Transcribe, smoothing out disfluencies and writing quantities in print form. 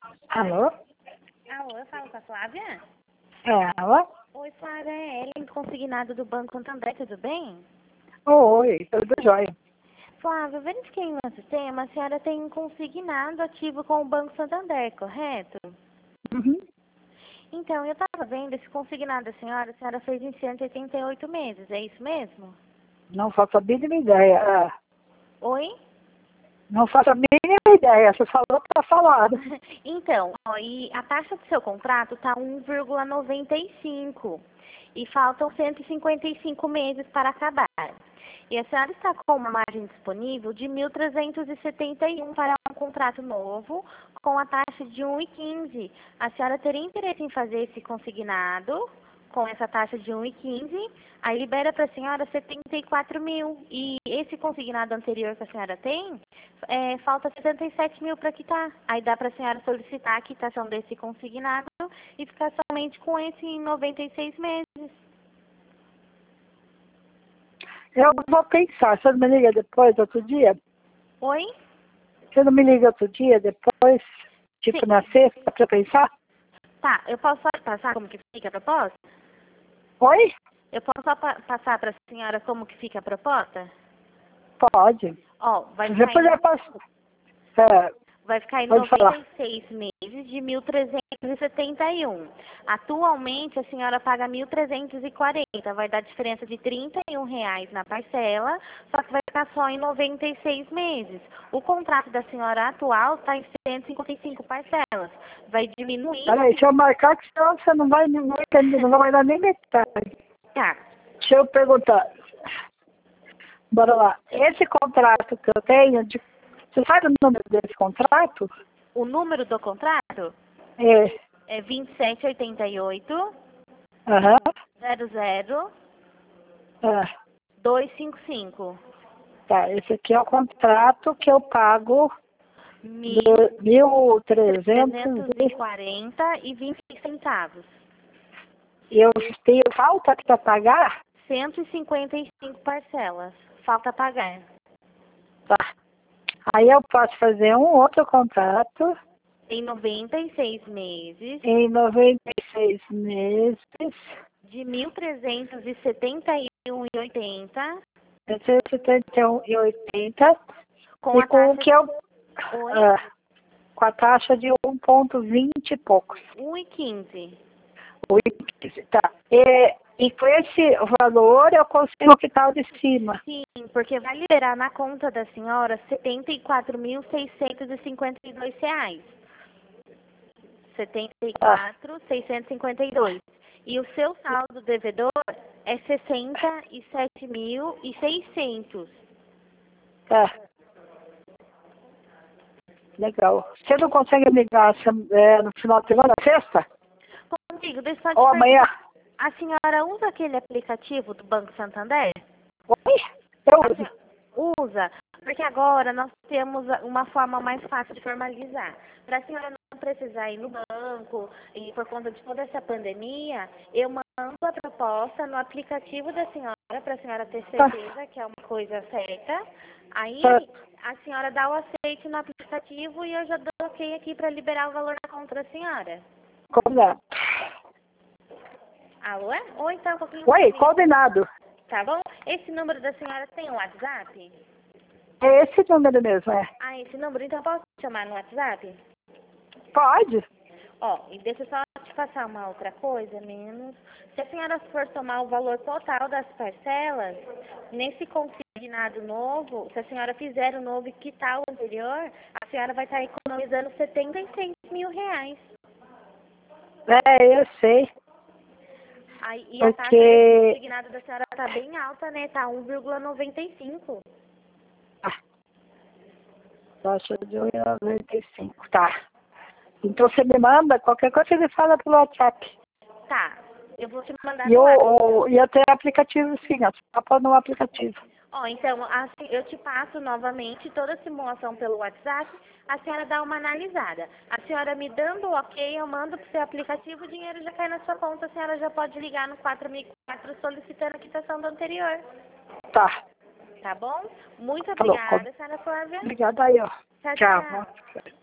Alô? Alô, eu falo com a Flávia? É, alô? Oi, Flávia, é Ellen, consignado do Banco Santander, tudo bem? Oi, tudo jóia. Flávia, eu verifiquei no sistema, a senhora tem um consignado ativo com o Banco Santander, correto? Uhum. Então, eu estava vendo esse consignado da senhora, a senhora fez em 188 meses, é isso mesmo? Não faço a mínima ideia. Oi? Não faço a mínima ideia. Você falou que tá falado. Então, ó, e a taxa do seu contrato está 1,95 e faltam 155 meses para acabar. E a senhora está com uma margem disponível de 1.371 para um contrato novo, com a taxa de 1,15. A senhora teria interesse em fazer esse consignado com essa taxa de 1,15? Aí libera para a senhora 74 mil. E esse consignado anterior que a senhora tem, falta 77 mil para quitar. Aí dá para a senhora solicitar a quitação desse consignado e ficar somente com esse em 96 meses. Eu vou pensar. Você não me liga depois, outro dia? Oi? Você não me liga outro dia depois? Tipo Sim. na sexta, pra eu pensar? Tá, eu posso só passar como que fica a proposta? Oi? Eu posso só passar para a senhora como que fica a proposta? Pode. Ó, vai Se você ficar puder em, passar. vai ficar em Pode falar. 96 meses de 1.371. Atualmente, a senhora paga 1.340. Vai dar diferença de R$ 31 na parcela, só que vai ficar só em 96 meses. O contrato da senhora atual está em 155 parcelas. Vai diminuir. Peraí, deixa eu marcar que senão você não vai entender, não vai dar nem metade. Tá. Deixa eu perguntar. Bora lá. Esse contrato que eu tenho, você sabe o número desse contrato? O número do contrato É. é 2788 Aham. 00 Ah, 255. tá. Esse aqui é o contrato que eu pago Mil 1.300 trezentos e quarenta e 26 centavos. e eu tenho falta para pagar? 155 parcelas. Falta pagar. Tá. Aí eu posso fazer um outro contrato Em 96 meses, em 96 meses, de 1.371,80, 171,80 com e a com o taxa que eu Oi? ah, com a taxa de 1,20 e poucos. 1,15. 1,15, tá. E com esse valor eu consigo quitar o de cima. Sim, porque vai liberar na conta da senhora R$ 74.652. Ah, 74.652. E o seu saldo devedor é 67.600. tá. Legal. Você não consegue me ligar no final de semana, sexta? Contigo, deixa eu só Ou te amanhã? perguntar. A senhora usa aquele aplicativo do Banco Santander? Oi? Eu A uso. senhora usa, porque agora nós temos uma forma mais fácil de formalizar. Para a senhora não precisar ir no banco e por conta de toda essa pandemia, eu mando a proposta no aplicativo da senhora para a senhora ter Tá. certeza que é uma coisa certa. Aí Tá. a senhora dá o aceite no aplicativo e eu já dou ok aqui para liberar o valor na conta da senhora. Combinado. Alô? Ou então um pouquinho Oi, mais. combinado. Tá bom? Esse número da senhora tem um WhatsApp? É esse número mesmo, é. Ah, esse número, então posso chamar no WhatsApp? Pode? Ó, e deixa eu só te passar uma outra coisa, menos. Se a senhora for somar o valor total das parcelas, nesse consignado novo, se a senhora fizer o novo e quitar o anterior, a senhora vai estar economizando R$ 76 mil. É, eu sei. Aí, e a taxa desse Porque... consignado da senhora tá bem alta, né? Tá 1,95. Ah, taxa de 1,95. Tá. Então você me manda, qualquer coisa você me fala pelo WhatsApp. Tá, eu vou te mandar E no WhatsApp. eu tenho aplicativo sim, ó. Só pôr no aplicativo. Ó, então, assim, eu te passo novamente toda a simulação pelo WhatsApp, a senhora dá uma analisada. A senhora me dando o ok, eu mando pro seu aplicativo, o dinheiro já cai na sua conta, a senhora já pode ligar no 4004 solicitando a quitação do anterior. Tá. Tá bom? Muito Falou. obrigada, senhora Flávia. Obrigada aí, ó. Tchau, Tchau. tchau.